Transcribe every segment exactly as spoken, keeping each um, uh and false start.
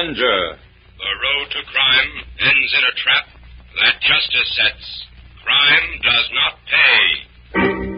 Avenger. The road to crime ends in a trap that justice sets. Crime does not pay.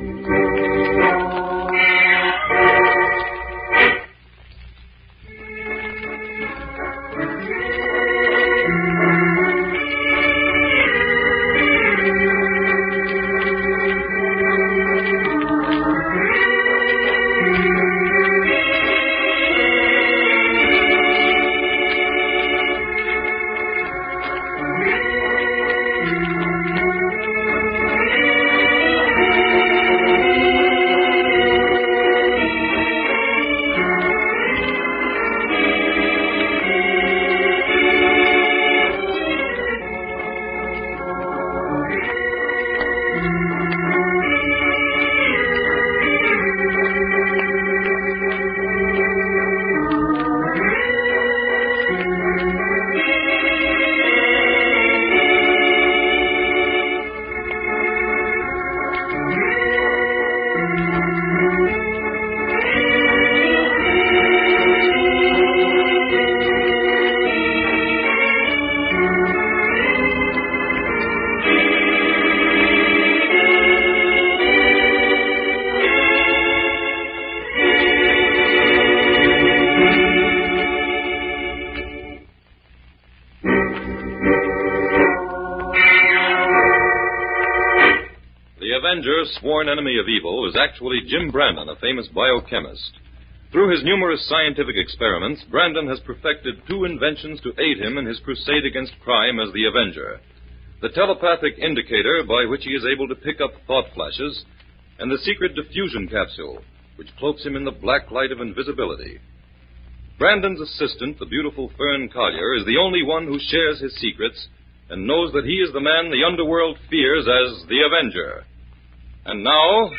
Sworn enemy of evil was actually Jim Brandon, a famous biochemist. Through his numerous scientific experiments, Brandon has perfected two inventions to aid him in his crusade against crime as the Avenger: the telepathic indicator by which he is able to pick up thought flashes, and the secret diffusion capsule, which cloaks him in the black light of invisibility. Brandon's assistant, the beautiful Fern Collier, is the only one who shares his secrets and knows that he is the man the underworld fears as the Avenger. And now,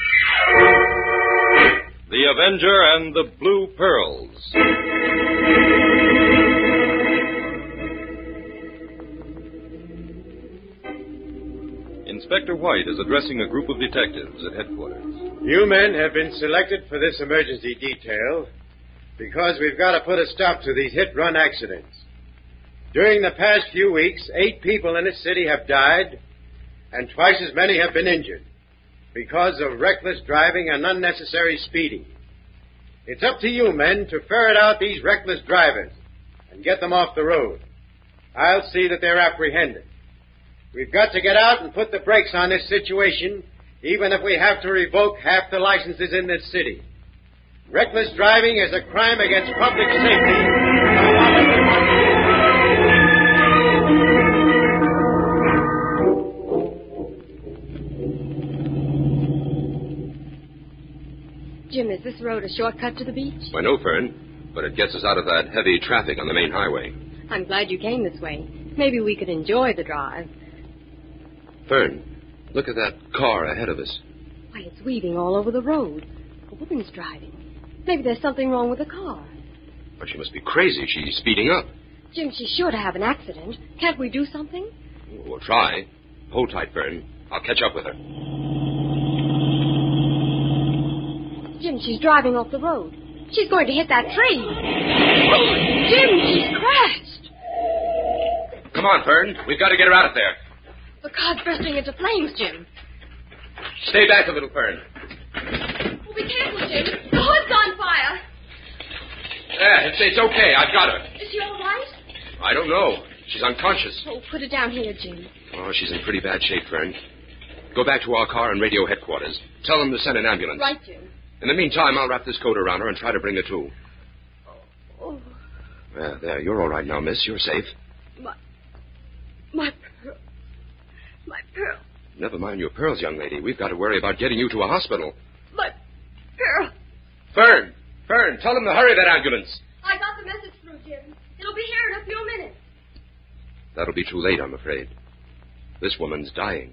The Avenger and the Blue Pearls. Inspector White is addressing a group of detectives at headquarters. You men have been selected for this emergency detail because we've got to put a stop to these hit-run accidents. During the past few weeks, eight people in this city have died, and twice as many have been injured because of reckless driving and unnecessary speeding. It's up to you men to ferret out these reckless drivers and get them off the road. I'll see that they're apprehended. We've got to get out and put the brakes on this situation, even if we have to revoke half the licenses in this city. Reckless driving is a crime against public safety. Jim, is this road a shortcut to the beach? Why, no, Fern, but it gets us out of that heavy traffic on the main highway. I'm glad you came this way. Maybe we could enjoy the drive. Fern, look at that car ahead of us. Why, it's weaving all over the road. A woman's driving. Maybe there's something wrong with the car. But she must be crazy. She's speeding up. Jim, she's sure to have an accident. Can't we do something? We'll try. Hold tight, Fern. I'll catch up with her. Jim, she's driving off the road. She's going to hit that tree. Oh, Jim, she's crashed. Come on, Fern. We've got to get her out of there. The car's bursting into flames, Jim. Stay back a little, Fern. Oh, be careful, Jim. The hood's on fire. Yeah, it's, it's okay. I've got her. Is she all right? I don't know. She's unconscious. Oh, put her down here, Jim. Oh, she's in pretty bad shape, Fern. Go back to our car and radio headquarters. Tell them to send an ambulance. Right, Jim. In the meantime, I'll wrap this coat around her and try to bring her to. Oh. There, there. You're all right now, miss. You're safe. My... My pearl. My pearl. Never mind your pearls, young lady. We've got to worry about getting you to a hospital. My pearl. Fern! Fern, tell them to hurry that ambulance. I got the message through, Jim. It'll be here in a few minutes. That'll be too late, I'm afraid. This woman's dying.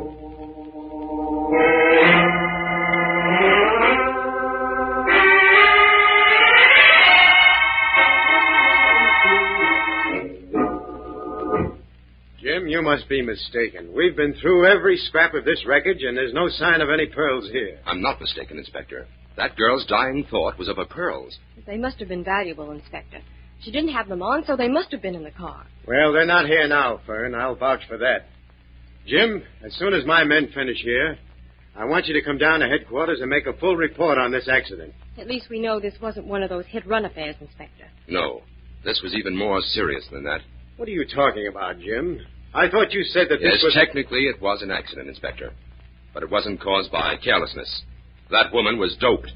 Jim, you must be mistaken. We've been through every scrap of this wreckage, and there's no sign of any pearls here. I'm not mistaken, Inspector. That girl's dying thought was of her pearls. They must have been valuable, Inspector. She didn't have them on, so they must have been in the car. Well, they're not here now, Fern. I'll vouch for that. Jim, as soon as my men finish here, I want you to come down to headquarters and make a full report on this accident. At least we know this wasn't one of those hit-run affairs, Inspector. No. This was even more serious than that. What are you talking about, Jim? I thought you said that Yes, this was... technically it was an accident, Inspector. But it wasn't caused by carelessness. That woman was doped.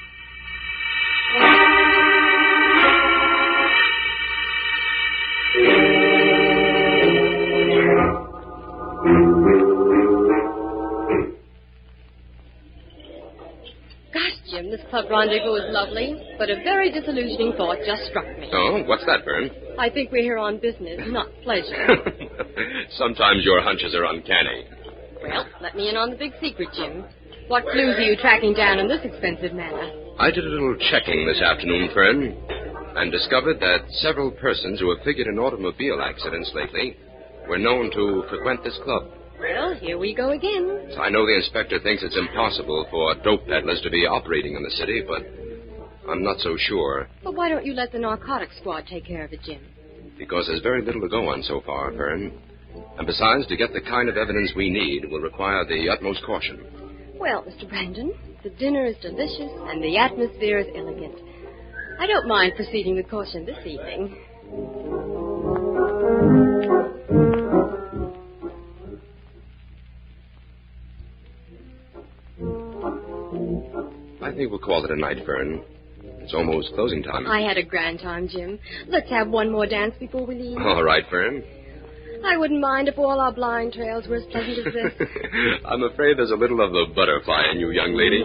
Gosh, Jim, this club rendezvous is lovely, but a very disillusioning thought just struck me. Oh, what's that, Vern? I think we're here on business, not pleasure. Sometimes your hunches are uncanny. Well, let me in on the big secret, Jim. What clues are you tracking down in this expensive manner? I did a little checking this afternoon, Fern, and discovered that several persons who have figured in automobile accidents lately were known to frequent this club. Well, here we go again. I know the inspector thinks it's impossible for dope peddlers to be operating in the city, but I'm not so sure. But why don't you let the narcotics squad take care of it, Jim? Because there's very little to go on so far, Fern. And besides, to get the kind of evidence we need will require the utmost caution. Well, Mister Brandon, the dinner is delicious and the atmosphere is elegant. I don't mind proceeding with caution this evening. I think we'll call it a night, Fern. It's almost closing time. I had a grand time, Jim. Let's have one more dance before we leave. All right, Fern. I wouldn't mind if all our blind trails were as pleasant as this. I'm afraid there's a little of the butterfly in you, young lady.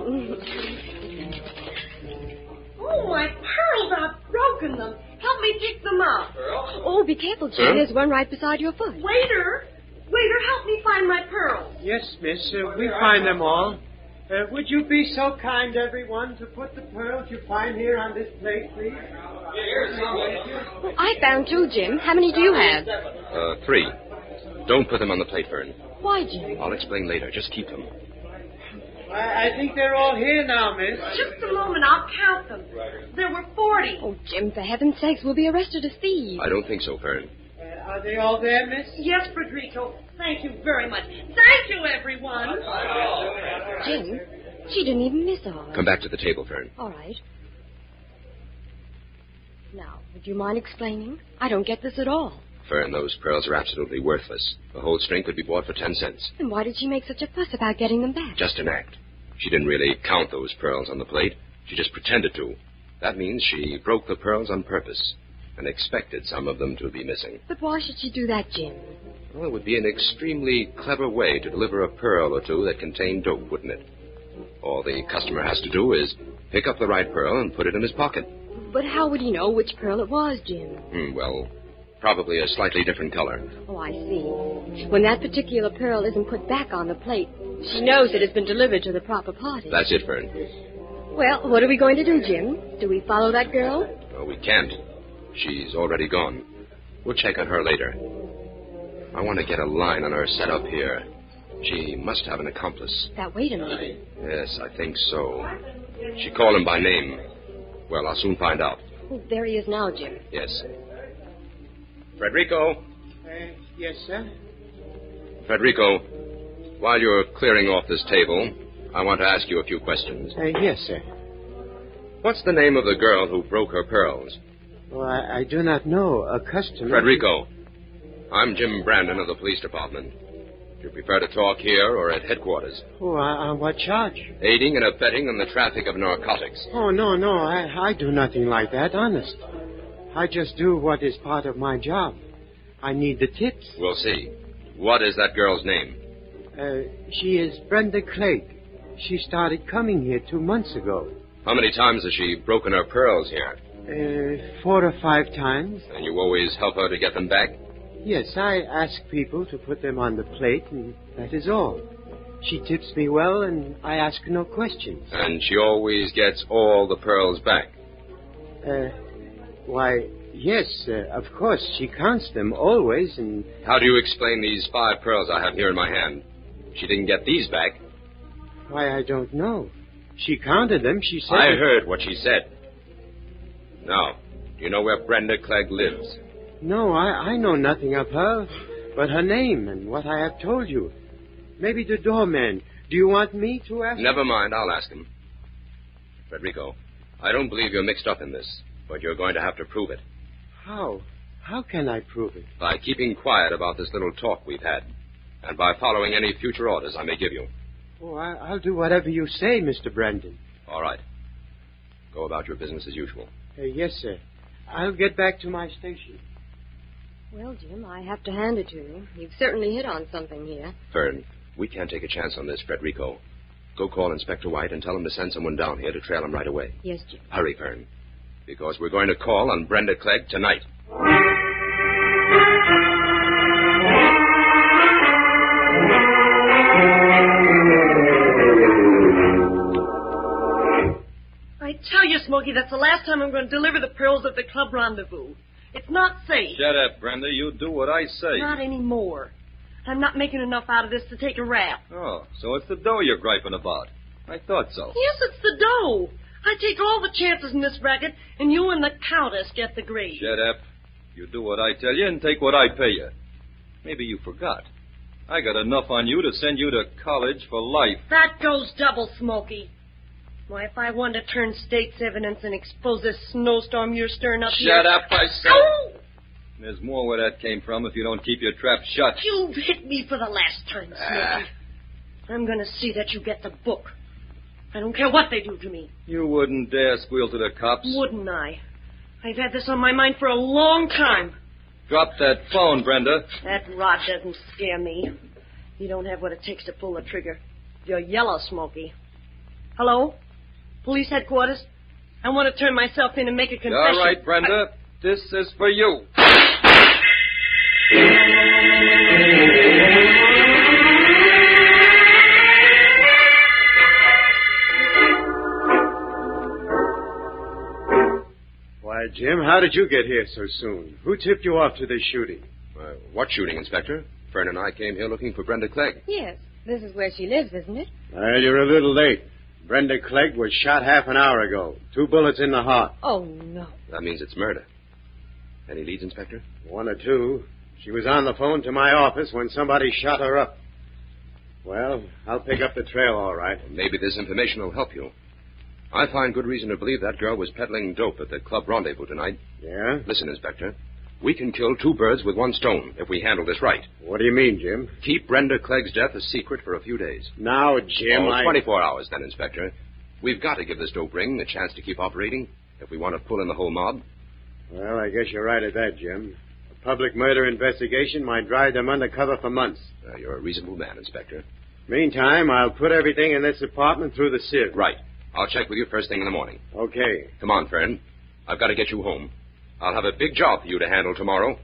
Oh, my pearls, I've broken them. Help me pick them up. Oh, be careful, Jim. Huh? There's one right beside your foot. Waiter, waiter, help me find my pearls. Yes, miss. Uh, we find them all. Uh, would you be so kind, everyone, to put the pearls you find here on this plate, please? Oh, I found two, Jim. How many do you have? Uh, three. Don't put them on the plate, Fern. Why, Jim? I'll explain later. Just keep them. I, I think they're all here now, miss. Just a moment, I'll count them. There were forty. Oh, Jim, for heaven's sakes, we'll be arrested as thieves. I don't think so, Fern. Uh, are they all there, miss? Yes, Frederico. Thank you very much. Thank you, everyone. Jim, she didn't even miss all. Come back to the table, Fern. All right. Now, would you mind explaining? I don't get this at all. Fern, those pearls are absolutely worthless. The whole string could be bought for ten cents. Then why did she make such a fuss about getting them back? Just an act. She didn't really count those pearls on the plate. She just pretended to. That means she broke the pearls on purpose and expected some of them to be missing. But why should she do that, Jim? Well, it would be an extremely clever way to deliver a pearl or two that contained dope, wouldn't it? All the customer has to do is pick up the right pearl and put it in his pocket. But how would he know which pearl it was, Jim? Hmm, well, probably a slightly different color. Oh, I see. When that particular pearl isn't put back on the plate, she knows it has been delivered to the proper party. That's it, Fern. Well, what are we going to do, Jim? Do we follow that girl? Oh, we can't. She's already gone. We'll check on her later. I want to get a line on her setup here. She must have an accomplice. That waiter, maybe. Yes, I think so. She called him by name. Well, I'll soon find out. Oh, there he is now, Jim. Yes. Frederico. Uh, yes, sir? Frederico, while you're clearing off this table, I want to ask you a few questions. Uh, yes, sir. What's the name of the girl who broke her pearls? Oh, I, I do not know. A customer... Frederico, I'm Jim Brandon of the police department. Do you prefer to talk here or at headquarters? Oh, on uh, what charge? Aiding and abetting in the traffic of narcotics. Oh, no, no. I, I do nothing like that, honest. I just do what is part of my job. I need the tips. We'll see. What is that girl's name? Uh, she is Brenda Clegg. She started coming here two months ago. How many times has she broken her pearls here? Uh, four or five times. And you always help her to get them back? Yes, I ask people to put them on the plate, and that is all. She tips me well, and I ask no questions. And she always gets all the pearls back? Uh, why, yes, uh, of course. She counts them always, and... How do you explain these five pearls I have here in my hand? She didn't get these back. Why, I don't know. She counted them. She said... I that... heard what she said. Now, Do you know where Brenda Clegg lives? No, I, I know nothing of her, but her name and what I have told you. Maybe the doorman. Do you want me to ask? Never mind, I'll ask him. Frederico, I don't believe you're mixed up in this, but you're going to have to prove it. How? How can I prove it? By keeping quiet about this little talk we've had, and by following any future orders I may give you. Oh, I, I'll do whatever you say, Mister Brandon. All right. Go about your business as usual. Uh, yes, sir. I'll get back to my station. Well, Jim, I have to hand it to you. You've certainly hit on something here. Fern, we can't take a chance on this, Frederico. Go call Inspector White and tell him to send someone down here to trail him right away. Yes, Jim. Hurry, Fern, because we're going to call on Brenda Clegg tonight. I tell you, Smokey, that's the last time I'm going to deliver the pearls at the club rendezvous. It's not safe. Shut up, Brenda. You do what I say. Not anymore. I'm not making enough out of this to take a rap. Oh, so it's the dough you're griping about. I thought so. Yes, it's the dough. I take all the chances in this racket, and you and the Countess get the grade. Shut up. You do what I tell you and take what I pay you. Maybe you forgot. I got enough on you to send you to college for life. That goes double, Smokey. Why, if I wanted to turn state's evidence and expose this snowstorm you're stirring up here... Shut up, I said. Ow! There's more where that came from if you don't keep your trap shut. You've hit me for the last time, Smokey. Ah. I'm going to see that you get the book. I don't care what they do to me. You wouldn't dare squeal to the cops. Wouldn't I? I've had this on my mind for a long time. Drop that phone, Brenda. That rod doesn't scare me. You don't have what it takes to pull the trigger. You're yellow, Smokey. Hello? Police headquarters? I want to turn myself in and make a confession. All right, Brenda. I... This is for you. Why, Jim, how did you get here so soon? Who tipped you off to this shooting? Uh, what shooting, Inspector? Fern and I came here looking for Brenda Clegg. Yes, this is where she lives, isn't it? Well, you're a little late. Brenda Clegg was shot half an hour ago. Two bullets in the heart. Oh, no. That means it's murder. Any leads, Inspector? One or two. She was on the phone to my office when somebody shot her up. Well, I'll pick up the trail all right. Maybe this information will help you. I find good reason to believe that girl was peddling dope at the club rendezvous tonight. Yeah? Listen, Inspector. We can kill two birds with one stone if we handle this right. What do you mean, Jim? Keep Brenda Clegg's death a secret for a few days. Now, Jim, oh, I... twenty-four hours, then, Inspector. We've got to give this dope ring a chance to keep operating if we want to pull in the whole mob. Well, I guess you're right at that, Jim. A public murder investigation might drive them undercover for months. Uh, you're a reasonable man, Inspector. Meantime, I'll put everything in this apartment through the sieve. Right. I'll check with you first thing in the morning. Okay. Come on, Fern. I've got to get you home. I'll have a big job for you to handle tomorrow.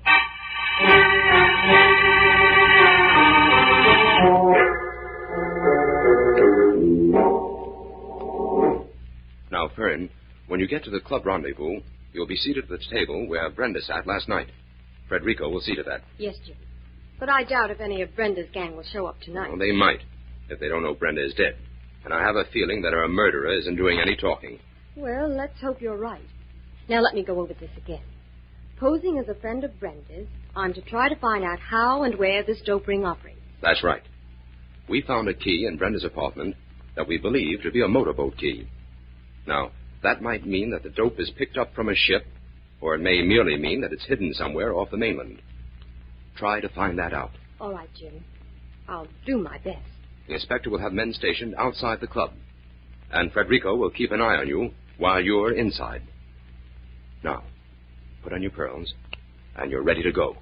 Now, Fern, when you get to the club rendezvous, you'll be seated at the table where Brenda sat last night. Frederico will see to that. Yes, Jim. But I doubt if any of Brenda's gang will show up tonight. Well, they might, if they don't know Brenda is dead. And I have a feeling that her murderer isn't doing any talking. Well, let's hope you're right. Now, let me go over this again. Posing as a friend of Brenda's, I'm to try to find out how and where this dope ring operates. That's right. We found a key in Brenda's apartment that we believe to be a motorboat key. Now, that might mean that the dope is picked up from a ship, or it may merely mean that it's hidden somewhere off the mainland. Try to find that out. All right, Jim. I'll do my best. The inspector will have men stationed outside the club, and Frederico will keep an eye on you while you're inside. Now, put on your pearls, and you're ready to go.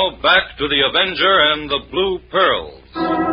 now, back to the Avenger and the Blue Pearls.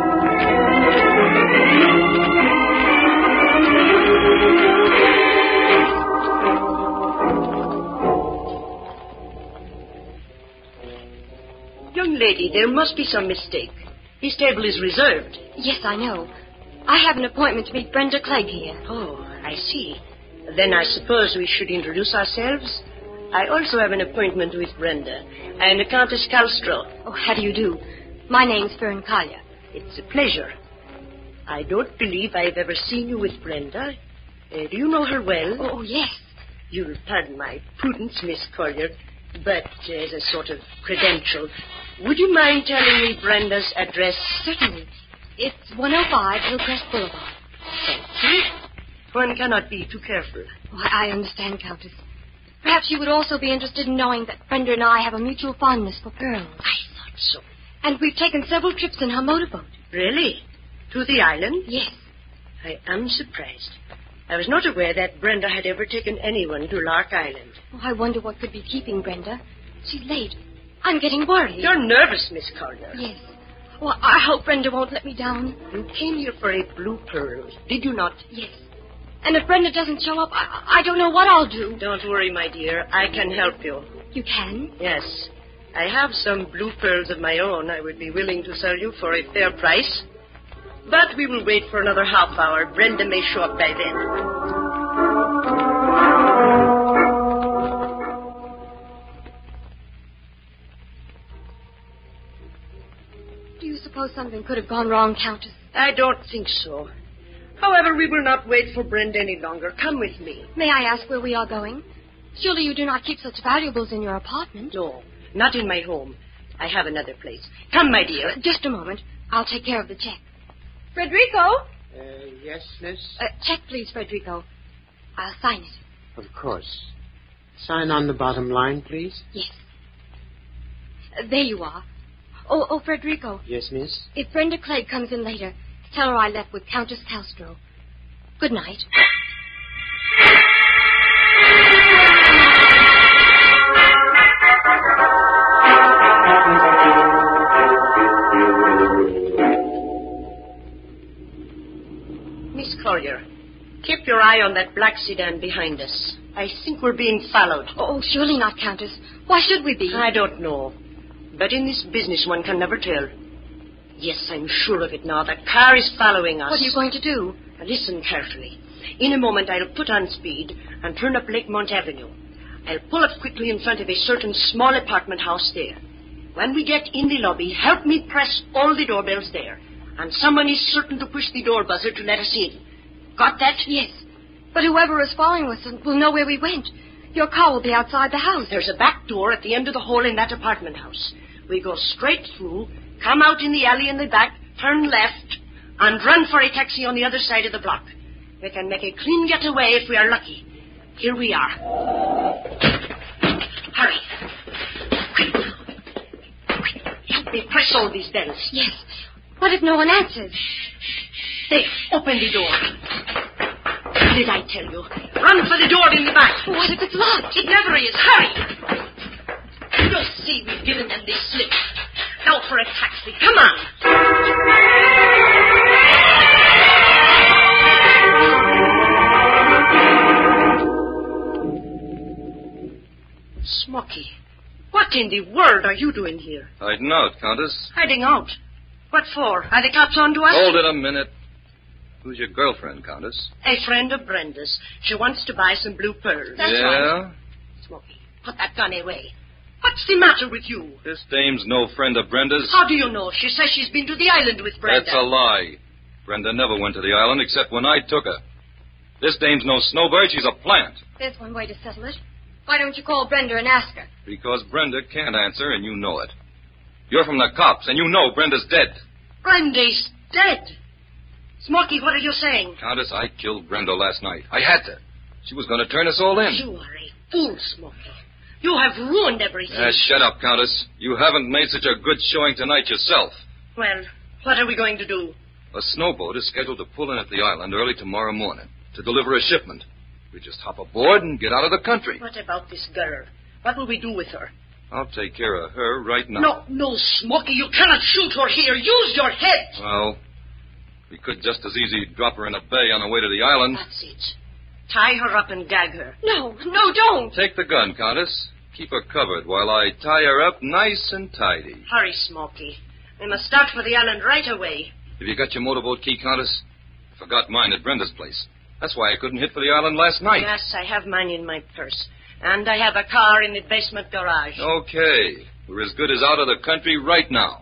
Young lady, there must be some mistake. This table is reserved. Yes, I know. I have an appointment to meet Brenda Clegg here. Oh, I see. Then I suppose we should introduce ourselves. I also have an appointment with Brenda. I am the Countess Calstro. Oh, how do you do? My name's Fern Collier. It's a pleasure. I don't believe I've ever seen you with Brenda. Uh, do you know her well? Oh, yes. You'll pardon my prudence, Miss Collier, but uh, as a sort of credential, would you mind telling me Brenda's address? Certainly. It's one oh five Hillcrest Boulevard. Thank you. One cannot be too careful. Oh, I I understand, Countess. Perhaps you would also be interested in knowing that Brenda and I have a mutual fondness for pearls. I thought so. And we've taken several trips in her motorboat. Really? To the island? Yes. I am surprised. I was not aware that Brenda had ever taken anyone to Lark Island. Oh, I wonder what could be keeping Brenda. She's late. I'm getting worried. You're nervous, Miss Collier. Yes. Well, I hope Brenda won't let me down. You came here for a blue pearl, did you not? Yes. And if Brenda doesn't show up, I, I don't know what I'll do. Don't worry, my dear. I can help you. You can? Yes. I have some blue pearls of my own I would be willing to sell you for a fair price. But we will wait for another half hour. Brenda may show up by then. Do you suppose something could have gone wrong, Countess? I don't think so. However, we will not wait for Brenda any longer. Come with me. May I ask where we are going? Surely you do not keep such valuables in your apartment. No, not in my home. I have another place. Come, my dear. Just a moment. I'll take care of the check. Frederico? Uh, yes, miss? Uh, check, please, Frederico. I'll sign it. Of course. Sign on the bottom line, please. Yes. Uh, there you are. Oh, oh, Frederico. Yes, miss? If Brenda Clegg comes in later, tell her I left with Countess Calstro. Good night. Miss Collier, keep your eye on that black sedan behind us. I think we're being followed. Oh, surely not, Countess. Why should we be? I don't know. But in this business, one can never tell. Yes, I'm sure of it now. The car is following us. What are you going to do? Now, listen carefully. In a moment, I'll put on speed and turn up Lakemont Avenue. I'll pull up quickly in front of a certain small apartment house there. When we get in the lobby, help me press all the doorbells there. And someone is certain to push the door buzzer to let us in. Got that? Yes. But whoever is following us will know where we went. Your car will be outside the house. There's a back door at the end of the hall in that apartment house. We go straight through, come out in the alley in the back, turn left, and run for a taxi on the other side of the block. We can make a clean getaway if we are lucky. Here we are. Hurry. Quick. Quick. Help me press all these bells. Yes. What if no one answers? There, open the door. Did I tell you? Run for the door in the back. What if it's locked? It never is. Hurry. You'll see we've given them this slip. Now for a taxi. Come on. Smoky, what in the world are you doing here? Hiding out, Countess. Hiding out? What for? Are the cops on to us? Hold it a minute. Who's your girlfriend, Countess? A friend of Brenda's. She wants to buy some blue pearls. That's yeah? right. Smoky, put that gun away. What's the matter with you? This dame's no friend of Brenda's. How do you know? She says she's been to the island with Brenda. That's a lie. Brenda never went to the island except when I took her. This dame's no snowbird. She's a plant. There's one way to settle it. Why don't you call Brenda and ask her? Because Brenda can't answer, and you know it. You're from the cops, and you know Brenda's dead. Brenda's dead? Smoky, what are you saying? Countess, I killed Brenda last night. I had to. She was going to turn us all in. You are a fool, Smoky. You have ruined everything. Uh, shut up, Countess. You haven't made such a good showing tonight yourself. Well, what are we going to do? A snowboat is scheduled to pull in at the island early tomorrow morning to deliver a shipment. We just hop aboard and get out of the country. What about this girl? What will we do with her? I'll take care of her right now. No, no, Smoky, you cannot shoot her here. Use your head. Well, we could just as easy drop her in a bay on the way to the island. That's it. Tie her up and gag her. No, no, don't. Take the gun, Countess. Keep her covered while I tie her up nice and tidy. Hurry, Smoky. We must start for the island right away. Have you got your motorboat key, Countess? I forgot mine at Brenda's place. That's why I couldn't hit for the island last night. Yes, I have mine in my purse. And I have a car in the basement garage. Okay. We're as good as out of the country right now.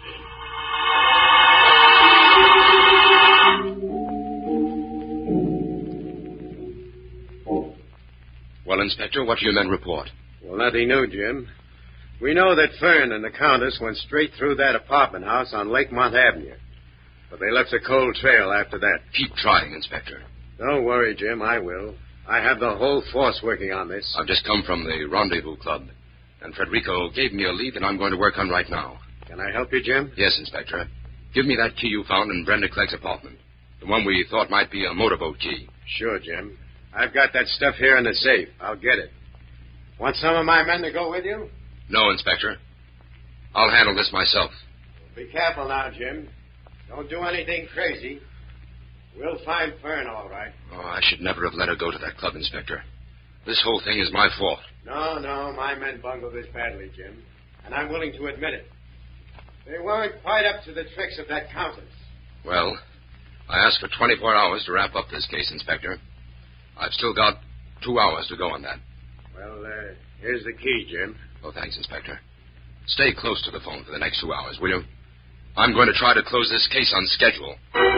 Well, Inspector, what do your men report? Well, nothing new, Jim. We know that Fern and the Countess went straight through that apartment house on Lakemont Avenue. But they left a cold trail after that. Keep trying, Inspector. Don't worry, Jim. I will. I have the whole force working on this. I've just come from the Rendezvous Club, and Frederico gave me a lead that I'm going to work on right now. Can I help you, Jim? Yes, Inspector. Give me that key you found in Brenda Clegg's apartment. The one we thought might be a motorboat key. Sure, Jim. I've got that stuff here in the safe. I'll get it. Want some of my men to go with you? No, Inspector. I'll handle this myself. Be careful now, Jim. Don't do anything crazy. We'll find Fern, all right. Oh, I should never have let her go to that club, Inspector. This whole thing is my fault. No, no, my men bungled this badly, Jim. And I'm willing to admit it. They weren't quite up to the tricks of that Countess. Well, I asked for twenty-four hours to wrap up this case, Inspector. I've still got two hours to go on that. Well, uh, here's the key, Jim. Oh, thanks, Inspector. Stay close to the phone for the next two hours, will you? I'm going to try to close this case on schedule.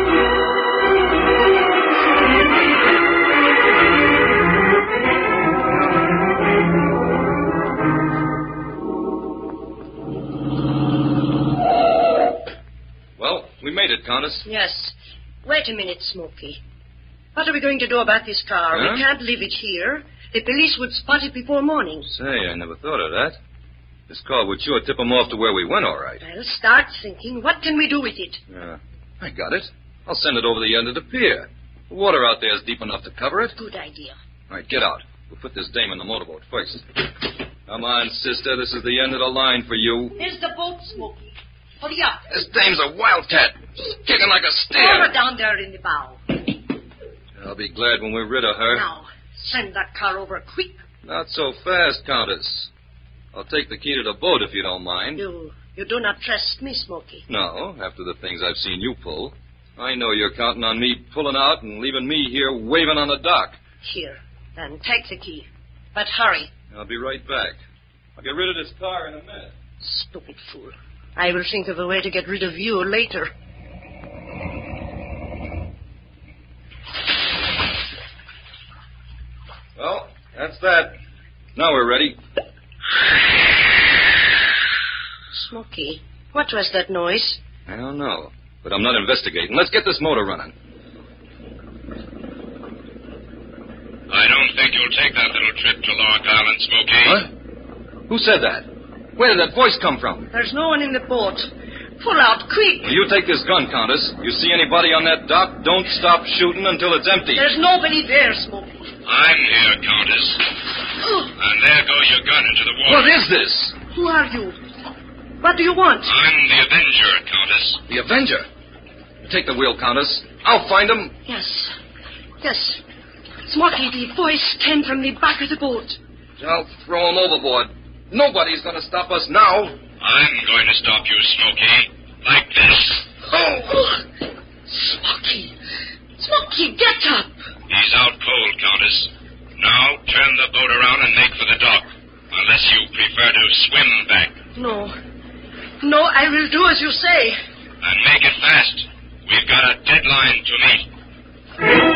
Well, we made it, Countess. Yes. Wait a minute, Smoky. What are we going to do about this car? Huh? We can't leave it here. The police would spot it before morning. Say, I never thought of that. This car would sure tip them off to where we went, all right. Well, start thinking. What can we do with it? Yeah, I got it. I'll send it over the end of the pier. The water out there is deep enough to cover it. Good idea. All right, get out. We'll put this dame in the motorboat first. Come on, sister. This is the end of the line for you. Here's the boat, Smoky. Hurry up. This dame's a wildcat. She's kicking like a Throw steer. her down there in the bow. I'll be glad when we're rid of her. Now, send that car over quick. Not so fast, Countess. I'll take the key to the boat if you don't mind. You, you do not trust me, Smoky. No, after the things I've seen you pull. I know you're counting on me pulling out and leaving me here waving on the dock. Here, then take the key. But hurry. I'll be right back. I'll get rid of this car in a minute. Stupid fool. I will think of a way to get rid of you later. Well, that's that. Now we're ready. Smoky, what was that noise? I don't know, but I'm not investigating. Let's get this motor running. I don't think you'll take that little trip to Lark Island, Smoky. What? Who said that? Where did that voice come from? There's no one in the boat. Pull out, quick. Well, you take this gun, Countess. You see anybody on that dock, don't stop shooting until it's empty. There's nobody there, Smoky. I'm here, Countess. And there goes your gun into the water. What is this? Who are you? What do you want? I'm the Avenger, Countess. The Avenger. Take the wheel, Countess. I'll find him. Yes. Yes. Smoky, the voice came from the back of the boat. I'll throw him overboard. Nobody's going to stop us now. I'm going to stop you, Smoky. Like this. Oh! Smoky! Smoky, get up! He's out cold, Countess. Now turn the boat around and make for the dock. Unless you prefer to swim back. No. No, I will do as you say. And make it fast. We've got a deadline to meet.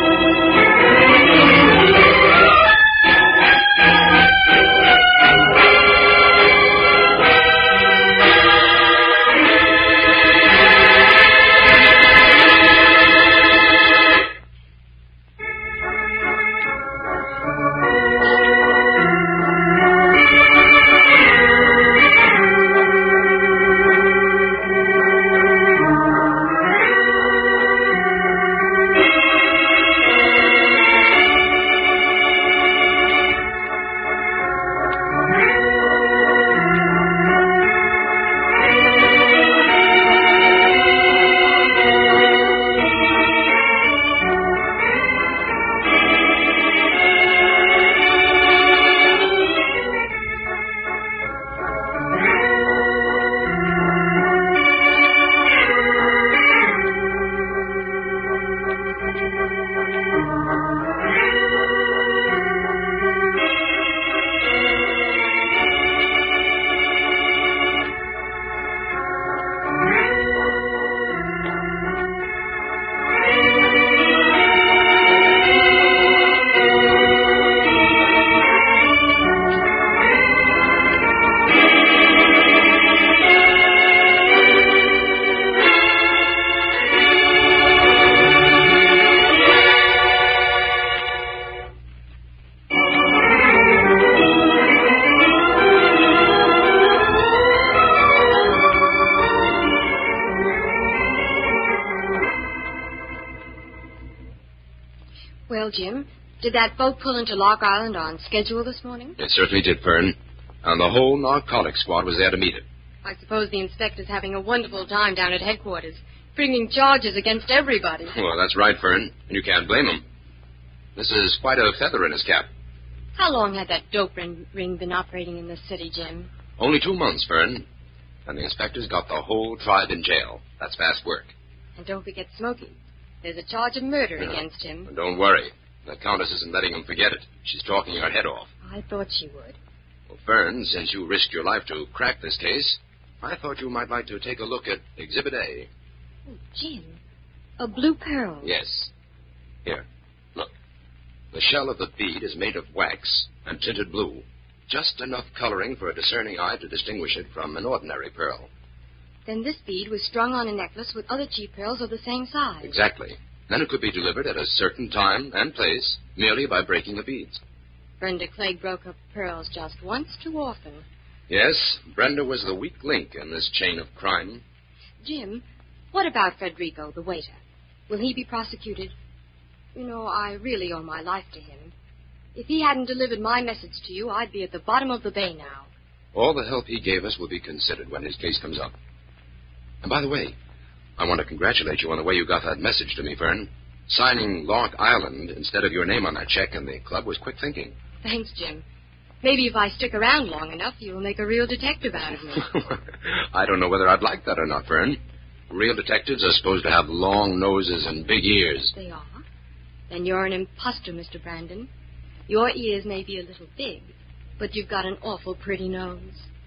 Well, Jim, did that boat pull into Lock Island on schedule this morning? It certainly did, Fern. And the whole narcotics squad was there to meet it. I suppose the inspector's having a wonderful time down at headquarters, bringing charges against everybody. Well, that's right, Fern, and you can't blame him. This is quite a feather in his cap. How long had that dope ring, ring been operating in this city, Jim? Only two months, Fern. And the inspector's got the whole tribe in jail. That's fast work. And don't forget Smokey. There's a charge of murder Yeah. against him. And don't worry. The Countess isn't letting him forget it. She's talking her head off. I thought she would. Well, Fern, since you risked your life to crack this case, I thought you might like to take a look at Exhibit A. Oh, Jim, a blue pearl. Yes. Here, look. The shell of the bead is made of wax and tinted blue. Just enough coloring for a discerning eye to distinguish it from an ordinary pearl. Then this bead was strung on a necklace with other cheap pearls of the same size. Exactly. Then it could be delivered at a certain time and place merely by breaking the beads. Brenda Clegg broke up pearls just once too often. Yes, Brenda was the weak link in this chain of crime. Jim, what about Federico, the waiter? Will he be prosecuted? You know, I really owe my life to him. If he hadn't delivered my message to you, I'd be at the bottom of the bay now. All the help he gave us will be considered when his case comes up. And by the way, I want to congratulate you on the way you got that message to me, Fern. Signing Lock Island instead of your name on that check in the club was quick thinking. Thanks, Jim. Maybe if I stick around long enough, you'll make a real detective out of me. I don't know whether I'd like that or not, Fern. Real detectives are supposed to have long noses and big ears. They are? Then you're an imposter, Mister Brandon. Your ears may be a little big, but you've got an awful pretty nose.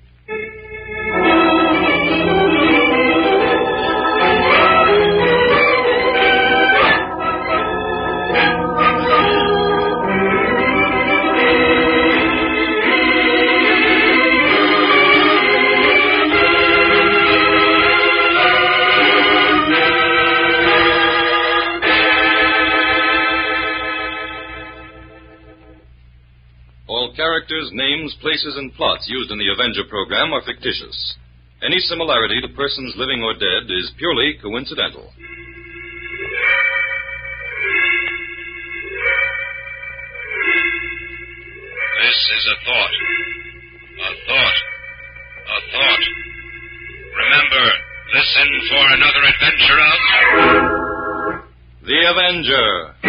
All characters, names, places, and plots used in the Avenger program are fictitious. Any similarity to persons living or dead is purely coincidental. This is a thought. A thought. A thought. Remember, listen for another adventure of... The Avenger.